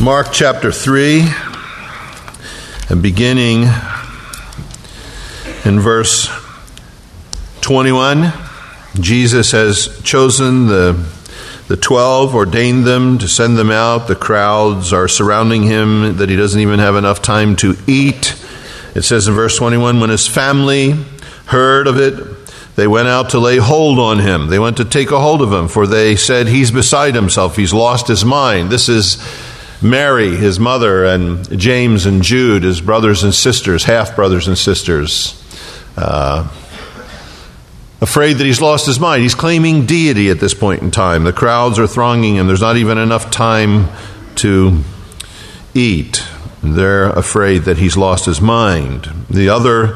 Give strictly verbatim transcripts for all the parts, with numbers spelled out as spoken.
Mark chapter three, and beginning in verse twenty-one, Jesus has chosen the, the twelve, ordained them to send them out. The crowds are surrounding him that he doesn't even have enough time to eat. It says in verse twenty-one, when his family heard of it, they went out to lay hold on him. They went to take a hold of him, for they said, he's beside himself. He's lost his mind. This is Mary, his mother, and James and Jude, his brothers and sisters, half-brothers and sisters, uh, afraid that he's lost his mind. He's claiming deity at this point in time. The crowds are thronging him. There's not even enough time to eat. They're afraid that he's lost his mind. The other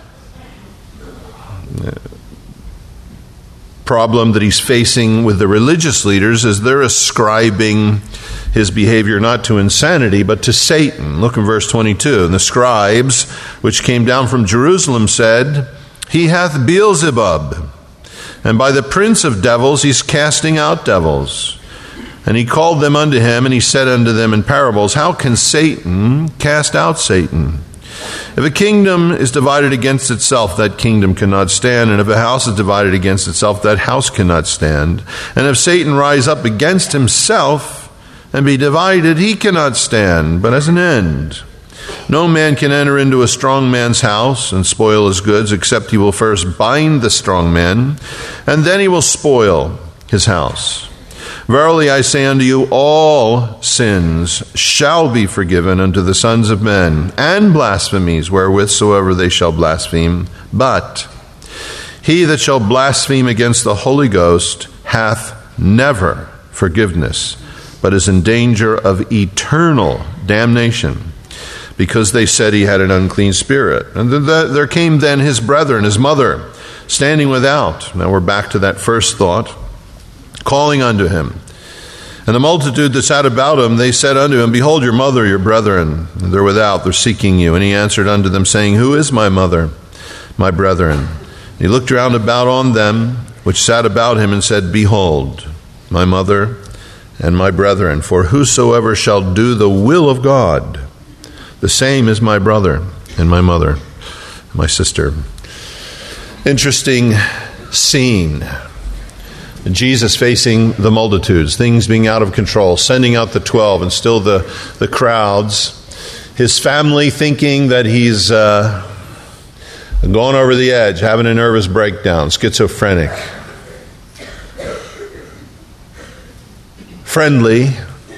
problem that he's facing with the religious leaders is they're ascribing his behavior not to insanity, but to Satan. Look in verse twenty-two. And the scribes, which came down from Jerusalem, said, he hath Beelzebub, and by the prince of devils he's casting out devils. And he called them unto him, and he said unto them in parables, how can Satan cast out Satan? If a kingdom is divided against itself, that kingdom cannot stand. And if a house is divided against itself, that house cannot stand. And if Satan rise up against himself and be divided, he cannot stand, but as an end. No man can enter into a strong man's house and spoil his goods, except he will first bind the strong man, and then he will spoil his house. Verily I say unto you, all sins shall be forgiven unto the sons of men, and blasphemies wherewithsoever they shall blaspheme. But he that shall blaspheme against the Holy Ghost hath never forgiveness, but is in danger of eternal damnation, because they said he had an unclean spirit. And there came then his brethren, his mother, standing without. Now we're back to that first thought. Calling unto him. And the multitude that sat about him, they said unto him, behold, your mother, your brethren, they're without, they're seeking you. And he answered unto them, saying, who is my mother, my brethren? And he looked round about on them, which sat about him, and said, behold, my mother and my brethren. For whosoever shall do the will of God, the same is my brother and my mother, my sister. Interesting scene. Jesus facing the multitudes, things being out of control, sending out the twelve, and still the, the crowds. His family thinking that he's uh, going over the edge, having a nervous breakdown, schizophrenic. Friendly,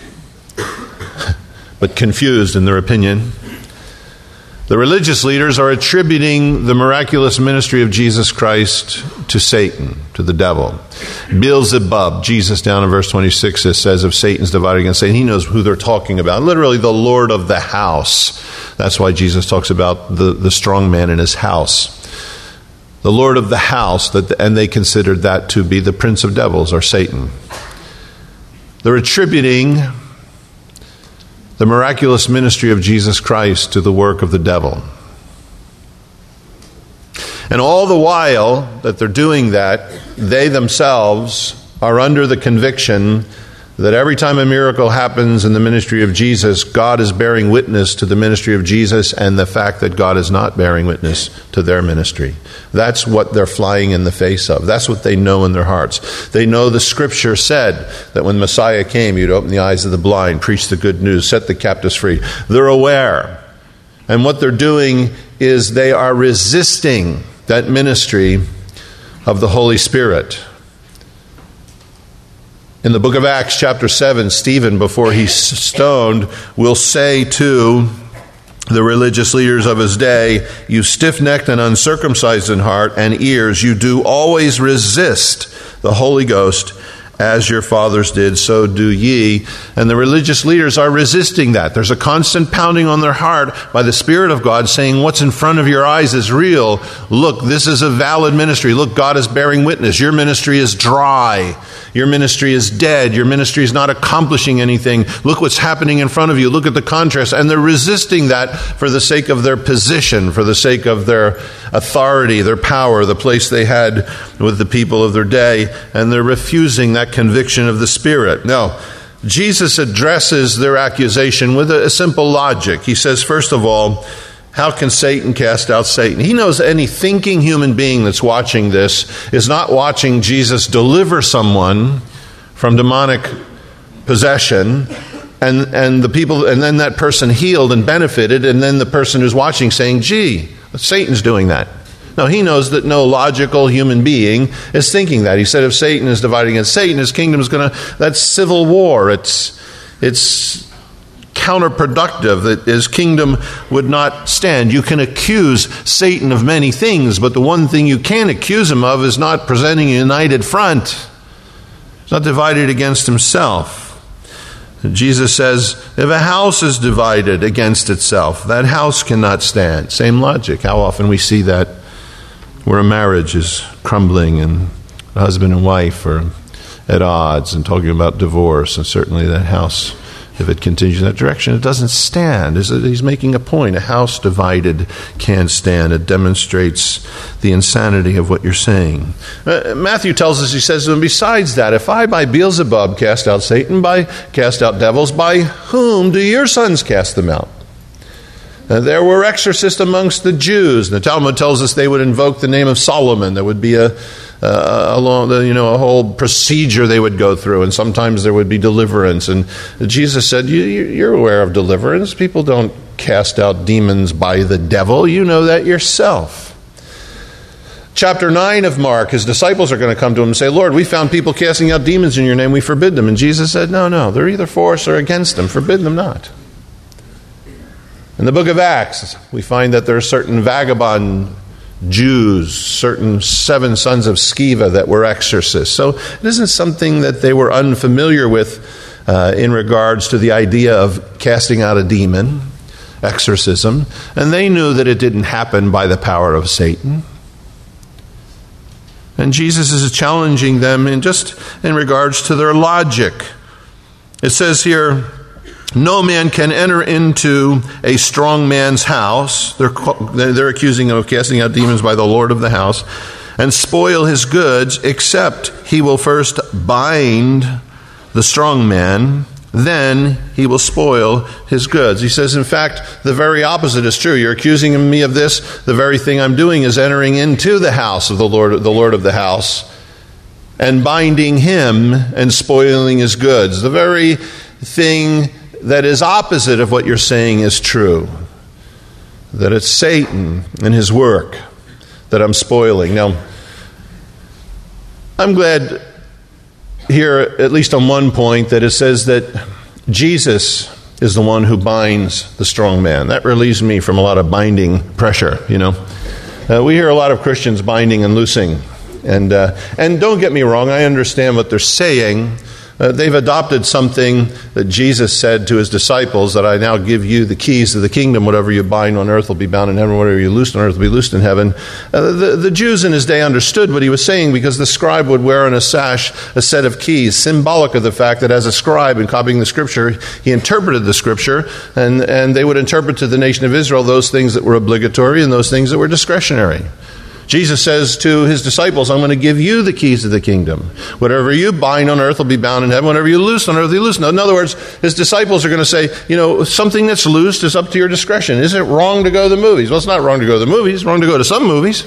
but confused in their opinion. The religious leaders are attributing the miraculous ministry of Jesus Christ to Satan, to the devil. Beelzebub, Jesus down in verse twenty-six, it says, if Satan's divided against Satan, he knows who they're talking about. Literally the Lord of the house. That's why Jesus talks about the, the strong man in his house. The Lord of the house, that, and they considered that to be the prince of devils, or Satan. They're attributing the miraculous ministry of Jesus Christ to the work of the devil. And all the while that they're doing that, they themselves are under the conviction that every time a miracle happens in the ministry of Jesus, God is bearing witness to the ministry of Jesus and the fact that God is not bearing witness to their ministry. That's what they're flying in the face of. That's what they know in their hearts. They know the scripture said that when Messiah came, he'd open the eyes of the blind, preach the good news, set the captives free. They're aware. And what they're doing is they are resisting that ministry of the Holy Spirit. In the book of Acts, chapter seven, Stephen, before he's stoned, will say to the religious leaders of his day, you stiff-necked and uncircumcised in heart and ears, you do always resist the Holy Ghost, as your fathers did, so do ye. And the religious leaders are resisting that. There's a constant pounding on their heart by the Spirit of God saying, what's in front of your eyes is real. Look, this is a valid ministry. Look, God is bearing witness. Your ministry is dry. Your ministry is dead. Your ministry is not accomplishing anything. Look what's happening in front of you. Look at the contrast. And they're resisting that for the sake of their position, for the sake of their authority, their power, the place they had with the people of their day. And they're refusing that conviction of the Spirit. Now, Jesus addresses their accusation with a, a simple logic. He says, first of all, how can Satan cast out Satan? He knows any thinking human being that's watching this is not watching Jesus deliver someone from demonic possession, and and the people, and then that person healed and benefited, and then the person who's watching saying, gee, Satan's doing that. No, he knows that no logical human being is thinking that. He said if Satan is dividing against Satan, his kingdom is going to, that's civil war. It's, it's counterproductive, that his kingdom would not stand. You can accuse Satan of many things, but the one thing you can't accuse him of is not presenting a united front. He's not divided against himself. Jesus says, if a house is divided against itself, that house cannot stand. Same logic. How often we see that where a marriage is crumbling and a husband and wife are at odds and talking about divorce, and certainly that house, if it continues in that direction, it doesn't stand. He's making a point. A house divided can't stand. It demonstrates the insanity of what you're saying. Uh, Matthew tells us, he says, and besides that, if I by Beelzebub cast out Satan, by cast out devils, by whom do your sons cast them out? Uh, there were exorcists amongst the Jews. The Talmud tells us they would invoke the name of Solomon. There would be a, uh, a long, you know, a whole procedure they would go through, and sometimes there would be deliverance. And Jesus said, you, "You're aware of deliverance. People don't cast out demons by the devil. You know that yourself." Chapter nine of Mark, his disciples are going to come to him and say, "Lord, we found people casting out demons in your name. We forbid them." And Jesus said, "No, no, they're either for us or against them. Forbid them not." In the book of Acts, we find that there are certain vagabond Jews, certain seven sons of Sceva that were exorcists. So it isn't something that they were unfamiliar with uh, in regards to the idea of casting out a demon, exorcism. And they knew that it didn't happen by the power of Satan. And Jesus is challenging them in just in regards to their logic. It says here, no man can enter into a strong man's house. They're, they're accusing him of casting out demons by the Lord of the house, and spoil his goods, except he will first bind the strong man, then he will spoil his goods. He says, in fact, the very opposite is true. You're accusing me of this. The very thing I'm doing is entering into the house of the Lord, the Lord of the house, and binding him and spoiling his goods. The very thing that is opposite of what you're saying is true. That it's Satan and his work that I'm spoiling. Now, I'm glad here, at least on one point, that it says that Jesus is the one who binds the strong man. That relieves me from a lot of binding pressure, you know. Uh, we hear a lot of Christians binding and loosing. And, uh, and don't get me wrong, I understand what they're saying. Uh, they've adopted something that Jesus said to his disciples, that I now give you the keys to the kingdom. Whatever you bind on earth will be bound in heaven. Whatever you loose on earth will be loosed in heaven. Uh, the, the Jews in his day understood what he was saying, because the scribe would wear on a sash a set of keys, symbolic of the fact that as a scribe in copying the scripture, he interpreted the scripture, and, and they would interpret to the nation of Israel those things that were obligatory and those things that were discretionary. Jesus says to his disciples, I'm going to give you the keys to the kingdom. Whatever you bind on earth will be bound in heaven. Whatever you loose on earth will be loosed. In other words, his disciples are going to say, you know, something that's loosed is up to your discretion. Is it wrong to go to the movies? Well, it's not wrong to go to the movies. It's wrong to go to some movies.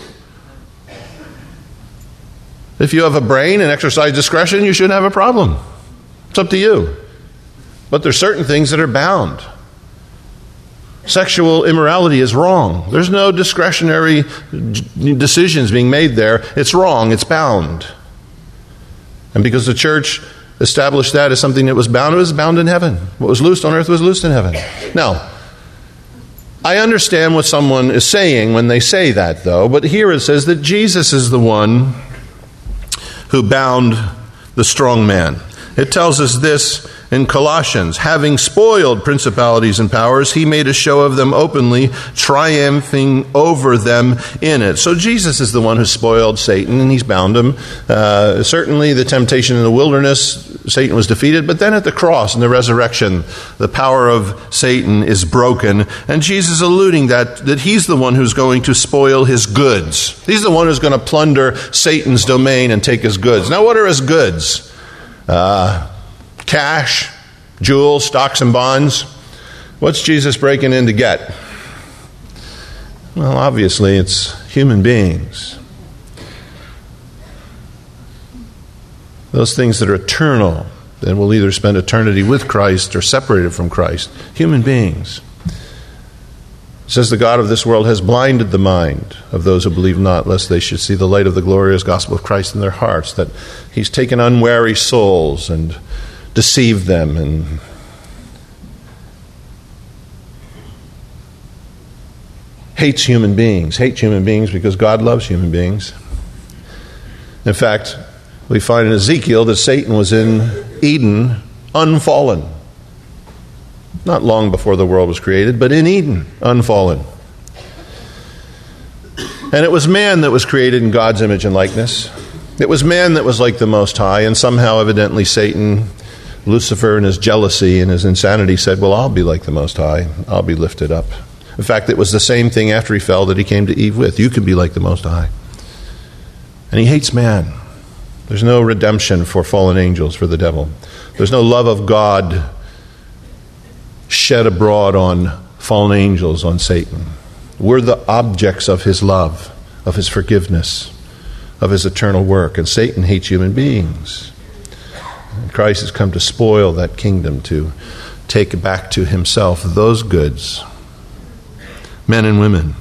If you have a brain and exercise discretion, you shouldn't have a problem. It's up to you. But there's certain things that are bound. Sexual immorality is wrong. There's no discretionary decisions being made there. It's wrong. It's bound. And because the church established that as something that was bound, it was bound in heaven. What was loosed on earth was loosed in heaven. Now, I understand what someone is saying when they say that, though. But here it says that Jesus is the one who bound the strong man. It tells us this in Colossians, having spoiled principalities and powers, he made a show of them openly, triumphing over them in it. So Jesus is the one who spoiled Satan, and he's bound him. Uh, certainly the temptation in the wilderness, Satan was defeated, but then at the cross and the resurrection, the power of Satan is broken. And Jesus is alluding that, that he's the one who's going to spoil his goods. He's the one who's going to plunder Satan's domain and take his goods. Now, what are his goods? Uh, cash, Jewels, stocks, and bonds. What's Jesus breaking in to get? Well, obviously, it's human beings. Those things that are eternal, that will either spend eternity with Christ or separated from Christ. Human beings. It says the God of this world has blinded the mind of those who believe not, lest they should see the light of the glorious gospel of Christ in their hearts, that he's taken unwary souls and deceived them. And hates human beings. Hates human beings because God loves human beings. In fact, we find in Ezekiel that Satan was in Eden unfallen. Not long before the world was created, but in Eden, unfallen. And it was man that was created in God's image and likeness. It was man that was like the Most High, and somehow, evidently, Satan, Lucifer, in his jealousy and his insanity said, well, I'll be like the Most High. I'll be lifted up. In fact, it was the same thing after he fell that he came to Eve with. You can be like the Most High. And he hates man. There's no redemption for fallen angels, for the devil. There's no love of God shed abroad on fallen angels, on Satan. We're the objects of his love, of his forgiveness, of his eternal work. And Satan hates human beings. And Christ has come to spoil that kingdom, to take back to himself those goods, men and women.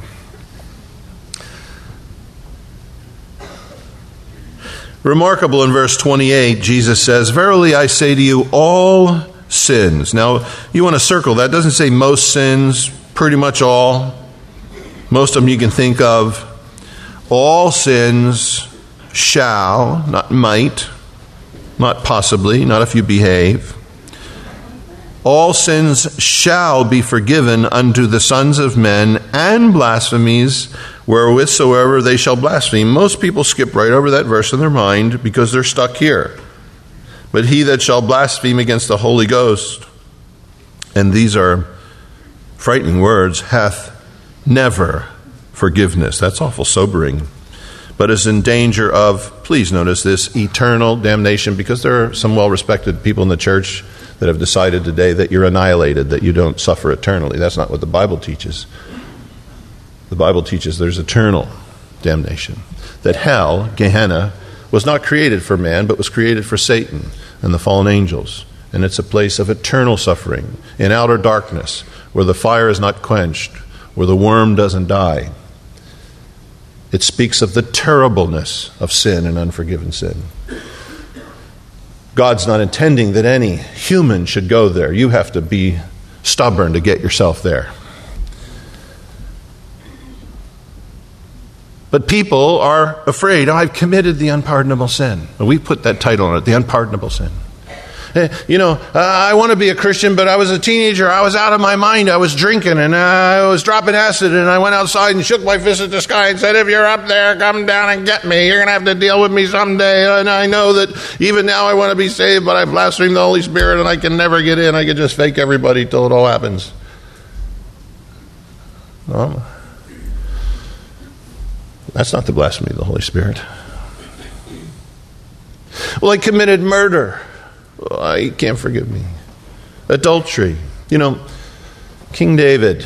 Remarkable in verse twenty-eight, Jesus says, verily I say to you, all sins. Now, you want to circle that. It doesn't say most sins, pretty much all. Most of them you can think of. All sins shall, not might, not possibly, not if you behave. All sins shall be forgiven unto the sons of men, and blasphemies wherewithsoever they shall blaspheme. Most people skip right over that verse in their mind because they're stuck here. But he that shall blaspheme against the Holy Ghost, and these are frightening words, hath never forgiveness. That's awful sobering. But is in danger of, please notice this, eternal damnation, because there are some well-respected people in the church that have decided today that you're annihilated, that you don't suffer eternally. That's not what the Bible teaches. The Bible teaches there's eternal damnation. That hell, Gehenna, was not created for man, but was created for Satan and the fallen angels. And it's a place of eternal suffering, in outer darkness, where the fire is not quenched, where the worm doesn't die. It speaks of the terribleness of sin and unforgiven sin. God's not intending that any human should go there. You have to be stubborn to get yourself there. But people are afraid, oh, I've committed the unpardonable sin. And we put that title on it, the unpardonable sin. You know, uh, I want to be a Christian, but I was a teenager. I was out of my mind. I was drinking, and uh, I was dropping acid, and I went outside and shook my fist at the sky and said, if you're up there, come down and get me. You're going to have to deal with me someday. And I know that even now I want to be saved, but I blaspheme the Holy Spirit, and I can never get in. I can just fake everybody till it all happens. No. That's not the blasphemy of the Holy Spirit. Well, I committed murder. Oh, he can't forgive me. Adultery. You know, King David,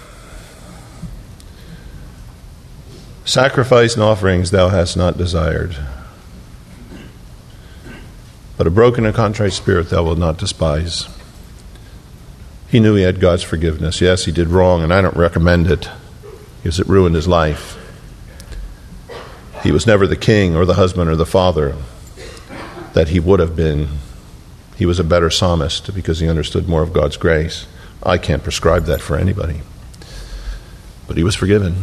sacrifice and offerings thou hast not desired, but a broken and contrite spirit thou wilt not despise. He knew he had God's forgiveness. Yes, he did wrong, and I don't recommend it because it ruined his life. He was never the king or the husband or the father that he would have been. He was a better psalmist because he understood more of God's grace. I can't prescribe that for anybody. But he was forgiven.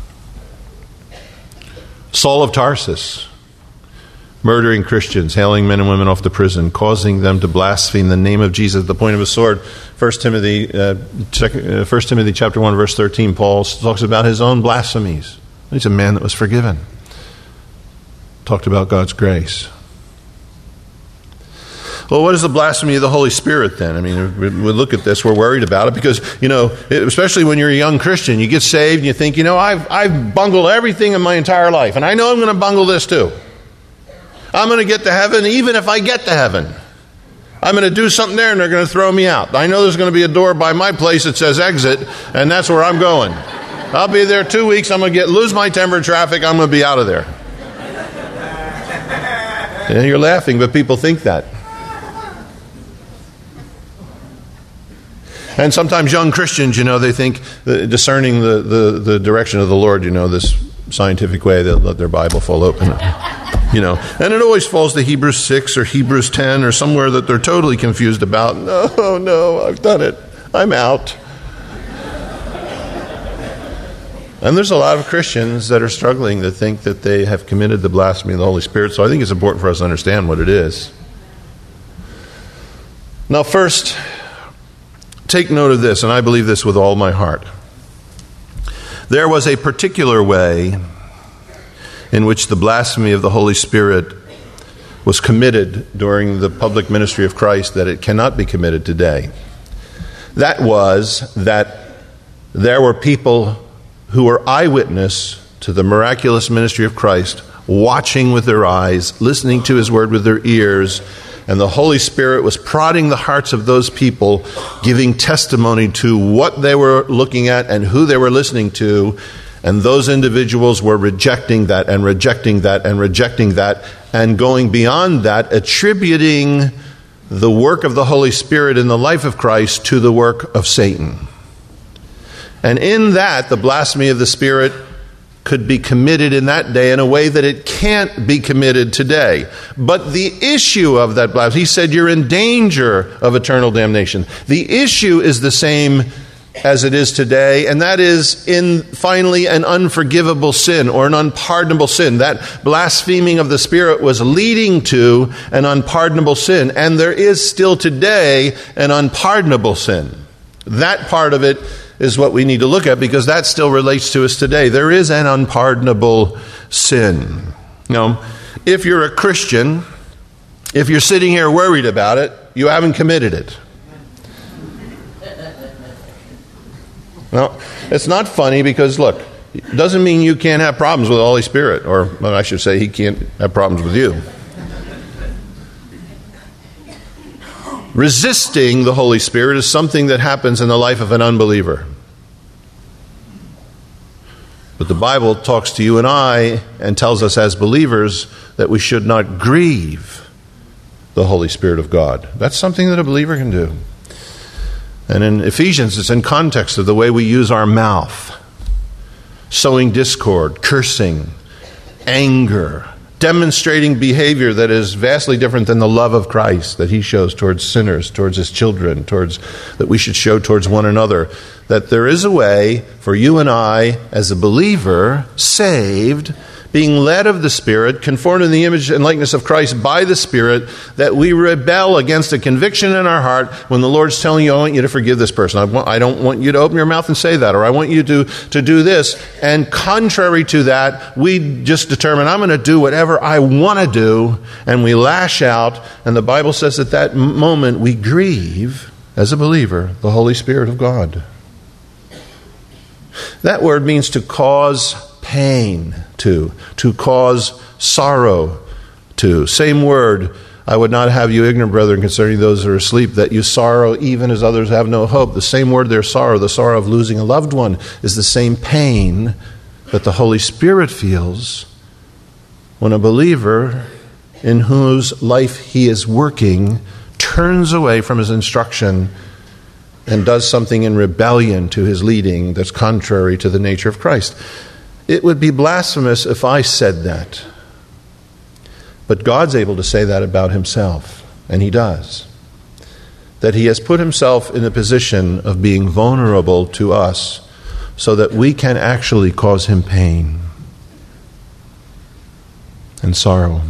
Saul of Tarsus, murdering Christians, hailing men and women off to prison, causing them to blaspheme the name of Jesus at the point of a sword. First Timothy, uh, First Timothy chapter one, verse thirteen, Paul talks about his own blasphemies. He's a man that was forgiven. Talked about God's grace. Well, what is the blasphemy of the Holy Spirit then? I mean, we look at this, we're worried about it because, you know, especially when you're a young Christian, you get saved and you think, you know, I've, I've bungled everything in my entire life, and I know I'm going to bungle this too. I'm going to get to heaven even if I get to heaven. I'm going to do something there and they're going to throw me out. I know there's going to be a door by my place that says exit, and that's where I'm going. I'll be there two weeks. I'm going to get lose my temper in traffic. I'm going to be out of there. And you're laughing, but people think that. And sometimes young Christians, you know, they think uh, discerning the, the, the direction of the Lord, you know, this scientific way, they'll let their Bible fall open. You know, and it always falls to Hebrews six or Hebrews ten or somewhere that they're totally confused about. No, no, I've done it. I'm out. And there's a lot of Christians that are struggling that think that they have committed the blasphemy of the Holy Spirit. So I think it's important for us to understand what it is. Now, first, take note of this, and I believe this with all my heart. There was a particular way in which the blasphemy of the Holy Spirit was committed during the public ministry of Christ that it cannot be committed today. That was that there were people who were eyewitness to the miraculous ministry of Christ, watching with their eyes, listening to his word with their ears, and the Holy Spirit was prodding the hearts of those people, giving testimony to what they were looking at and who they were listening to, and those individuals were rejecting that and rejecting that and rejecting that, and going beyond that, attributing the work of the Holy Spirit in the life of Christ to the work of Satan. And in that, the blasphemy of the Spirit could be committed in that day in a way that it can't be committed today. But the issue of that blasphemy, he said, you're in danger of eternal damnation. The issue is the same as it is today, and that is in finally an unforgivable sin or an unpardonable sin. That blaspheming of the Spirit was leading to an unpardonable sin, and there is still today an unpardonable sin. That part of it is what we need to look at, because that still relates to us today. There is an unpardonable sin. Now, if you're a Christian, if you're sitting here worried about it, you haven't committed it. Well, it's not funny because, look, it doesn't mean you can't have problems with the Holy Spirit, or well, I should say he can't have problems with you. Resisting the Holy Spirit is something that happens in the life of an unbeliever. But the Bible talks to you and I and tells us as believers that we should not grieve the Holy Spirit of God. That's something that a believer can do. And in Ephesians, it's in context of the way we use our mouth. Sowing discord, cursing, anger, demonstrating behavior that is vastly different than the love of Christ that he shows towards sinners, towards his children, towards that we should show towards one another. That there is a way for you and I, as a believer, saved, being led of the Spirit, conformed in the image and likeness of Christ by the Spirit, that we rebel against a conviction in our heart when the Lord's telling you, I want you to forgive this person. I, want, I don't want you to open your mouth and say that, or I want you to, to do this. And contrary to that, we just determine, I'm going to do whatever I want to do, and we lash out. And the Bible says at that moment we grieve, as a believer, the Holy Spirit of God. That word means to cause pain to, to cause sorrow to. Same word, I would not have you ignorant, brethren, concerning those who are asleep, that you sorrow even as others have no hope. The same word there, sorrow, the sorrow of losing a loved one, is the same pain that the Holy Spirit feels when a believer in whose life he is working turns away from his instruction and does something in rebellion to his leading that's contrary to the nature of Christ. It would be blasphemous if I said that. But God's able to say that about himself, and he does. That he has put himself in a position of being vulnerable to us so that we can actually cause him pain and sorrow.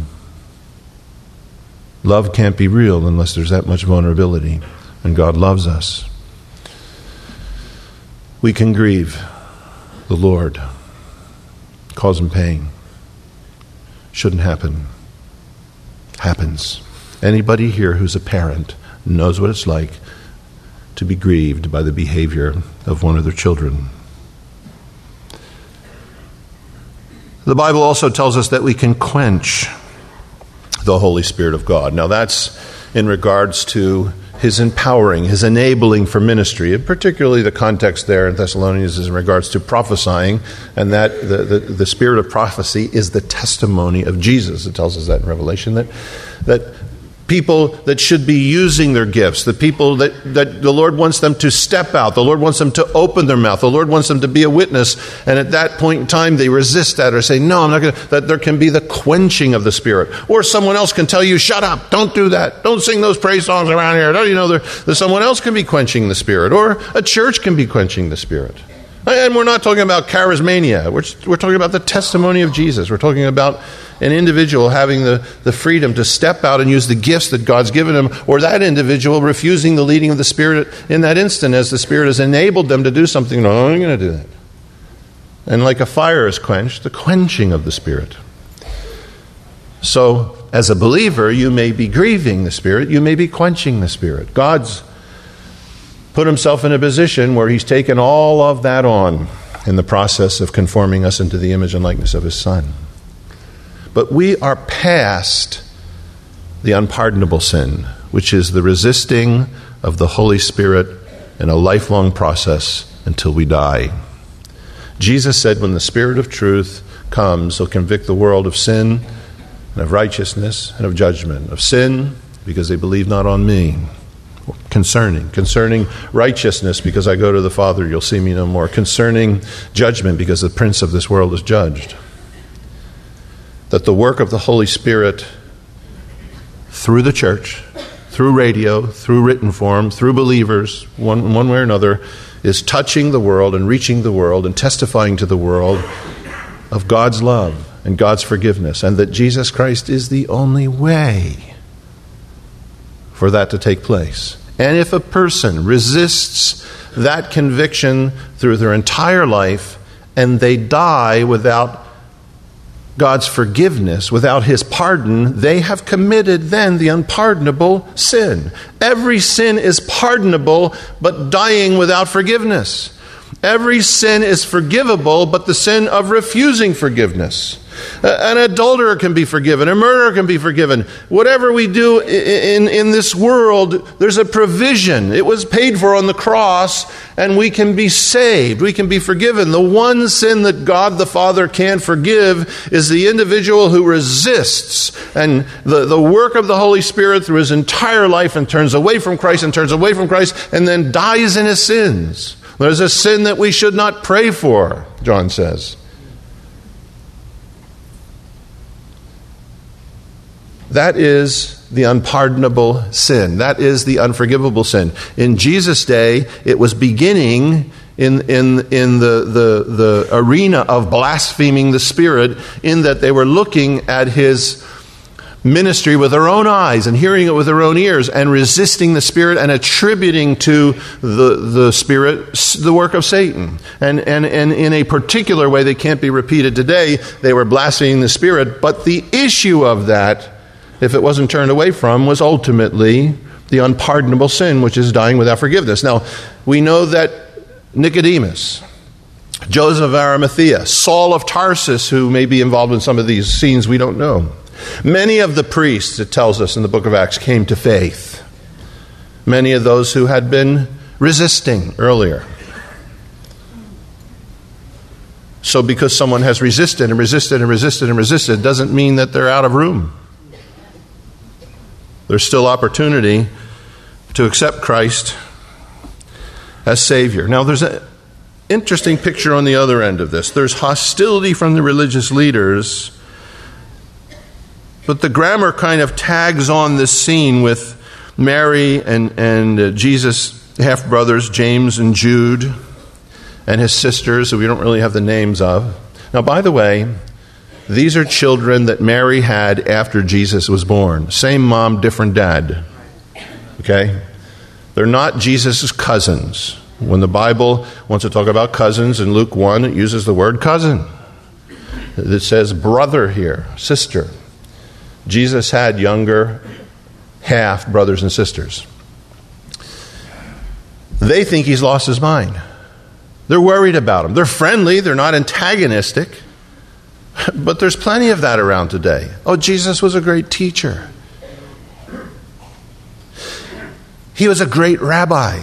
Love can't be real unless there's that much vulnerability, and God loves us. We can grieve the Lord, cause him pain. Shouldn't happen. Happens. Anybody here who's a parent knows what it's like to be grieved by the behavior of one of their children. The Bible also tells us that we can quench the Holy Spirit of God. Now that's in regards to his empowering, his enabling for ministry, and particularly the context there in Thessalonians is in regards to prophesying, and that the, the, the spirit of prophecy is the testimony of Jesus. It tells us that in Revelation, that that people that should be using their gifts, the people that, that the Lord wants them to step out, the Lord wants them to open their mouth, the Lord wants them to be a witness, and at that point in time they resist that or say, no, I'm not going to, that there can be the quenching of the Spirit. Or someone else can tell you, shut up, don't do that, don't sing those praise songs around here. Don't you know that someone else can be quenching the Spirit, or a church can be quenching the Spirit. And we're not talking about charismania. We're, we're talking about the testimony of Jesus. We're talking about an individual having the, the freedom to step out and use the gifts that God's given him, or that individual refusing the leading of the Spirit in that instant as the Spirit has enabled them to do something. No, I'm going to do that. And like a fire is quenched, the quenching of the Spirit. So, as a believer, you may be grieving the Spirit, you may be quenching the Spirit. God's put himself in a position where he's taken all of that on in the process of conforming us into the image and likeness of his Son. But we are past the unpardonable sin, which is the resisting of the Holy Spirit in a lifelong process until we die. Jesus said when the Spirit of truth comes, he'll convict the world of sin and of righteousness and of judgment. Of sin, because they believe not on me. Concerning. Concerning righteousness, because I go to the Father, you'll see me no more. Concerning judgment, because the prince of this world is judged. That the work of the Holy Spirit through the church, through radio, through written form, through believers, one, one way or another, is touching the world and reaching the world and testifying to the world of God's love and God's forgiveness, and that Jesus Christ is the only way for that to take place. And if a person resists that conviction through their entire life and they die without God's forgiveness, without his pardon, they have committed then the unpardonable sin. Every sin is pardonable, but dying without forgiveness. Every sin is forgivable, but the sin of refusing forgiveness. An adulterer can be forgiven. A murderer can be forgiven. Whatever we do in, in this world, there's a provision. It was paid for on the cross, and we can be saved. We can be forgiven. The one sin that God the Father can forgive is the individual who resists and the, the work of the Holy Spirit through his entire life and turns away from Christ and turns away from Christ and then dies in his sins. There's a sin that we should not pray for, John says. That is the unpardonable sin. That is the unforgivable sin. In Jesus' day, it was beginning in, in, in the, the, the arena of blaspheming the Spirit, in that they were looking at his ministry with their own eyes and hearing it with their own ears and resisting the Spirit and attributing to the, the Spirit the work of Satan. And, and, and in a particular way that can't be repeated today, they were blaspheming the Spirit. But the issue of that, if it wasn't turned away from, was ultimately the unpardonable sin, which is dying without forgiveness. Now, we know that Nicodemus, Joseph of Arimathea, Saul of Tarsus, who may be involved in some of these scenes, we don't know. Many of the priests, it tells us in the book of Acts, came to faith. Many of those who had been resisting earlier. So because someone has resisted and resisted and resisted and resisted doesn't mean that they're out of room. There's still opportunity to accept Christ as Savior. Now, there's an interesting picture on the other end of this. There's hostility from the religious leaders, but the grammar kind of tags on this scene with Mary and, and uh, Jesus' half-brothers, James and Jude, and his sisters, who we don't really have the names of. Now, by the way, these are children that Mary had after Jesus was born. Same mom, different dad. Okay? They're not Jesus' cousins. When the Bible wants to talk about cousins in Luke one, it uses the word cousin. It says brother here, sister. Jesus had younger half brothers and sisters. They think he's lost his mind. They're worried about him. They're friendly. They're not antagonistic. But there's plenty of that around today. Oh, Jesus was a great teacher. He was a great rabbi.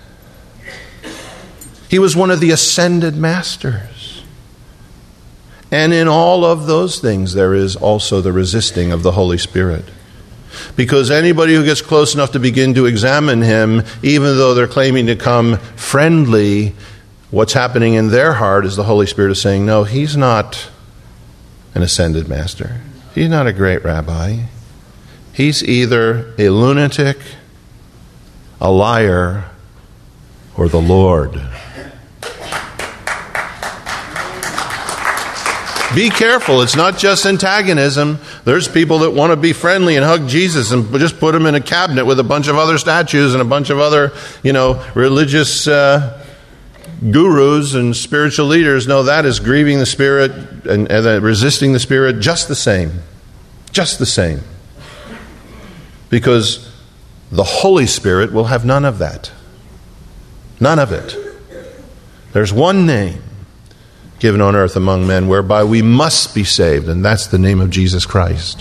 He was one of the ascended masters. And in all of those things, there is also the resisting of the Holy Spirit. Because anybody who gets close enough to begin to examine him, even though they're claiming to come friendly, what's happening in their heart is the Holy Spirit is saying, no, he's not an ascended master. He's not a great rabbi. He's either a lunatic, a liar, or the Lord. Be careful. It's not just antagonism. There's people that want to be friendly and hug Jesus and just put him in a cabinet with a bunch of other statues and a bunch of other, you know, religious uh, gurus and spiritual leaders. No, that is grieving the Spirit and, and resisting the Spirit just the same. Just the same. Because the Holy Spirit will have none of that. None of it. There's one name given on earth among men whereby we must be saved, and that's the name of Jesus Christ.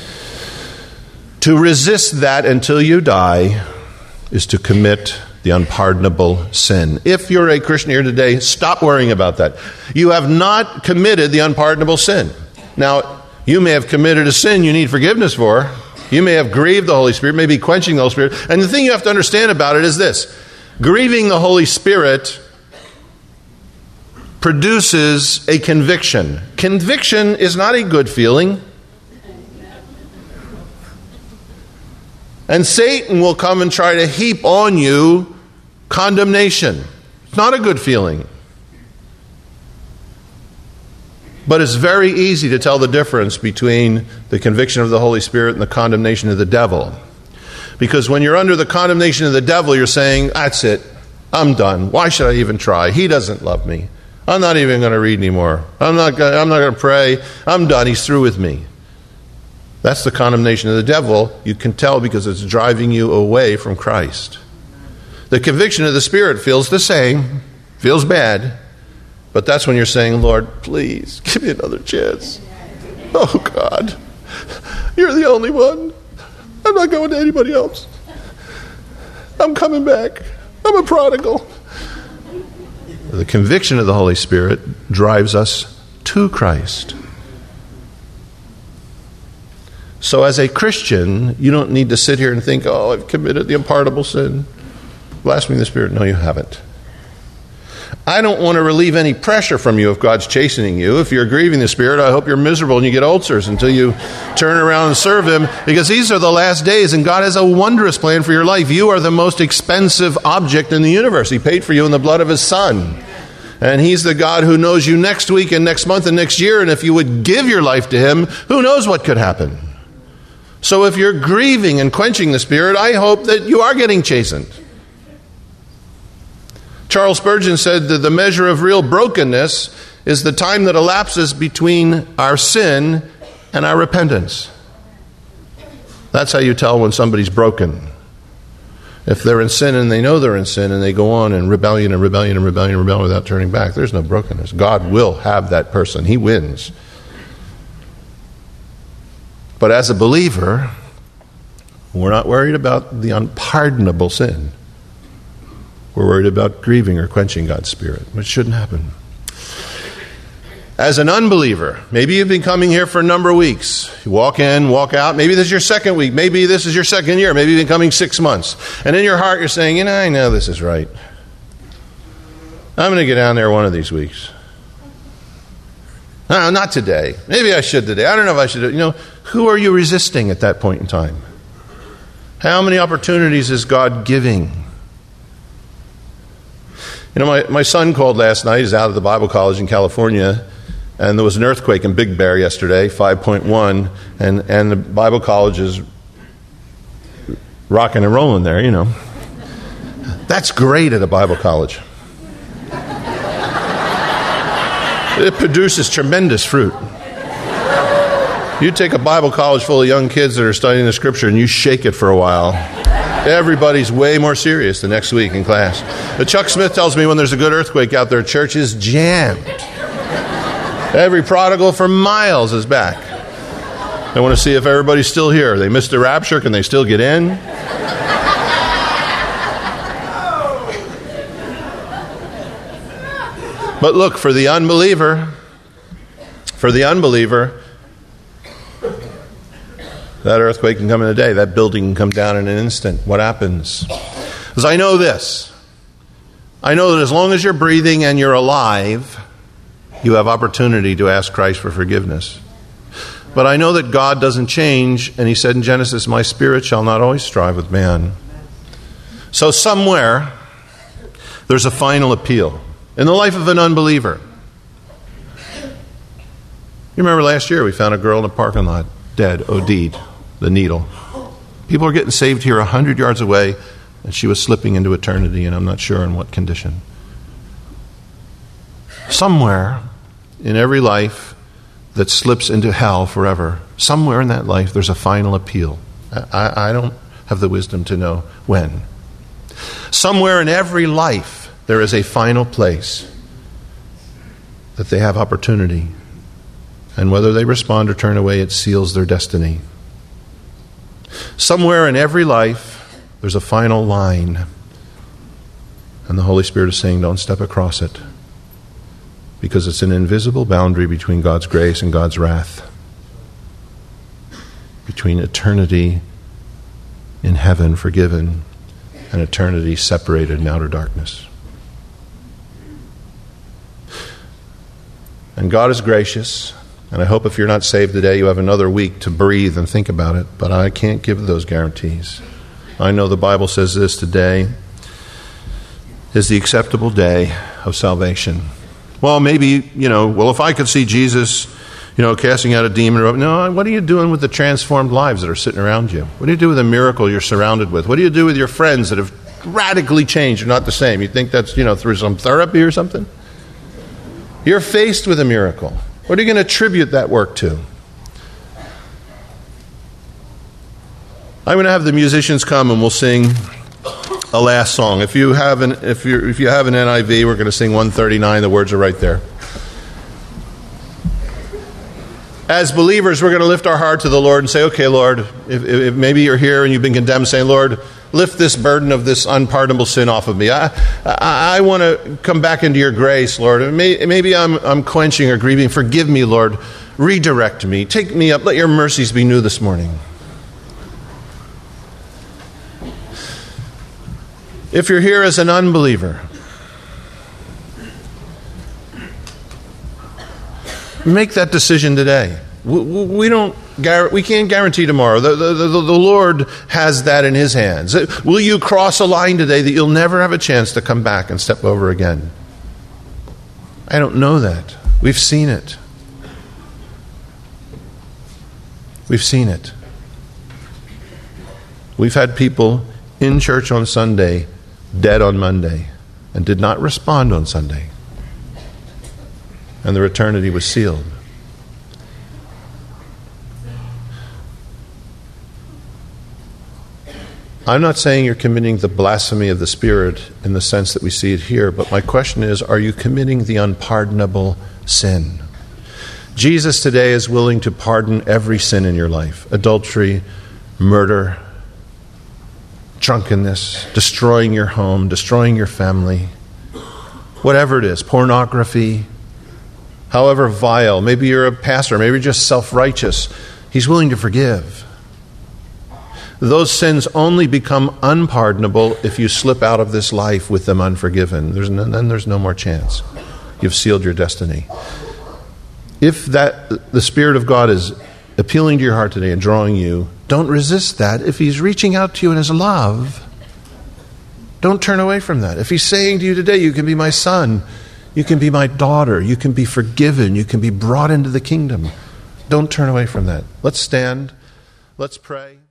To resist that until you die is to commit the unpardonable sin. If you're a Christian here today, stop worrying about that. You have not committed the unpardonable sin. Now, you may have committed a sin you need forgiveness for. You may have grieved the Holy Spirit, maybe quenching the Holy Spirit. And the thing you have to understand about it is this. Grieving the Holy Spirit produces a conviction. Conviction is not a good feeling. And Satan will come and try to heap on you condemnation. It's not a good feeling. But it's very easy to tell the difference between the conviction of the Holy Spirit and the condemnation of the devil. Because when you're under the condemnation of the devil, you're saying, that's it. I'm done. Why should I even try? He doesn't love me. I'm not even going to read anymore. I'm not gonna, I'm not going to pray. I'm done. He's through with me. That's the condemnation of the devil. You can tell because it's driving you away from Christ. The conviction of the Spirit feels the same, feels bad, but that's when you're saying, Lord, please give me another chance. Oh, God, you're the only one. I'm not going to anybody else. I'm coming back. I'm a prodigal. The conviction of the Holy Spirit drives us to Christ. So as a Christian, you don't need to sit here and think, oh, I've committed the unpardonable sin. Blaspheming the Spirit. No, you haven't. I don't want to relieve any pressure from you if God's chastening you. If you're grieving the Spirit, I hope you're miserable and you get ulcers until you turn around and serve Him, because these are the last days and God has a wondrous plan for your life. You are the most expensive object in the universe. He paid for you in the blood of His Son. And He's the God who knows you next week and next month and next year. And if you would give your life to Him, who knows what could happen? So if you're grieving and quenching the Spirit, I hope that you are getting chastened. Charles Spurgeon said that the measure of real brokenness is the time that elapses between our sin and our repentance. That's how you tell when somebody's broken. If they're in sin and they know they're in sin and they go on in rebellion and rebellion and rebellion and rebellion without turning back, there's no brokenness. God will have that person. He wins. But as a believer, we're not worried about the unpardonable sin. We're worried about grieving or quenching God's Spirit, which shouldn't happen. As an unbeliever, maybe you've been coming here for a number of weeks. You walk in, walk out. Maybe this is your second week. Maybe this is your second year. Maybe you've been coming six months. And in your heart, you're saying, you know, I know this is right. I'm going to get down there one of these weeks. No, not today. Maybe I should today. I don't know if I should. You know, who are you resisting at that point in time? How many opportunities is God giving? You know, my, my son called last night. He's out of the Bible college in California, and there was an earthquake in Big Bear yesterday, five point one, and, and the Bible college is rocking and rolling there, you know. That's great at a Bible college. It produces tremendous fruit. You take a Bible college full of young kids that are studying the Scripture and you shake it for a while, everybody's way more serious the next week in class. But Chuck Smith tells me when there's a good earthquake out there, church is jammed. Every prodigal for miles is back. They want to see if everybody's still here. They missed the rapture. Can they still get in? But look, for the unbeliever, for the unbeliever, that earthquake can come in a day. That building can come down in an instant. What happens? Because I know this. I know that as long as you're breathing and you're alive, you have opportunity to ask Christ for forgiveness. But I know that God doesn't change, and he said in Genesis, my spirit shall not always strive with man. So somewhere, there's a final appeal in the life of an unbeliever. You remember last year we found a girl in a parking lot, dead, OD'd, the needle. People are getting saved here a hundred yards away, and she was slipping into eternity, and I'm not sure in what condition. Somewhere in every life that slips into hell forever, somewhere in that life there's a final appeal. I, I don't have the wisdom to know when. Somewhere in every life there is a final place that they have opportunity. And whether they respond or turn away, it seals their destiny. Somewhere in every life there's a final line. And the Holy Spirit is saying, don't step across it. Because it's an invisible boundary between God's grace and God's wrath. Between eternity in heaven forgiven and eternity separated in outer darkness. And God is gracious. And I hope if you're not saved today, you have another week to breathe and think about it. But I can't give those guarantees. I know the Bible says this: today is the acceptable day of salvation. Well, maybe, you know, well, if I could see Jesus, you know, casting out a demon. Or, no, what are you doing with the transformed lives that are sitting around you? What do you do with a miracle you're surrounded with? What do you do with your friends that have radically changed? You're not the same. You think that's, you know, through some therapy or something? You're faced with a miracle. What are you going to attribute that work to? I'm going to have the musicians come and we'll sing a last song. If you have an if you if you have an N I V, we're going to sing one thirty-nine. The words are right there. As believers, we're going to lift our heart to the Lord and say, okay, Lord, if, if maybe you're here and you've been condemned, saying, Lord, lift this burden of this unpardonable sin off of me. I I, I want to come back into your grace, Lord. Maybe I'm I'm quenching or grieving. Forgive me, Lord. Redirect me. Take me up. Let your mercies be new this morning. If you're here as an unbeliever, make that decision today. We don't. We can't guarantee tomorrow. The, the, the, the Lord has that in his hands. Will you cross a line today that you'll never have a chance to come back and step over again? I don't know that. We've seen it. We've seen it. We've had people in church on Sunday dead on Monday and did not respond on Sunday. And their eternity was sealed. I'm not saying you're committing the blasphemy of the Spirit in the sense that we see it here, but my question is, are you committing the unpardonable sin? Jesus today is willing to pardon every sin in your life. Adultery, murder, drunkenness, destroying your home, destroying your family, whatever it is, pornography, however vile. Maybe you're a pastor, maybe you're just self-righteous. He's willing to forgive. Those sins only become unpardonable if you slip out of this life with them unforgiven. There's no, then there's no more chance. You've sealed your destiny. If that the Spirit of God is appealing to your heart today and drawing you, don't resist that. If he's reaching out to you in his love, don't turn away from that. If he's saying to you today, you can be my son, you can be my daughter, you can be forgiven, you can be brought into the kingdom, don't turn away from that. Let's stand. Let's pray.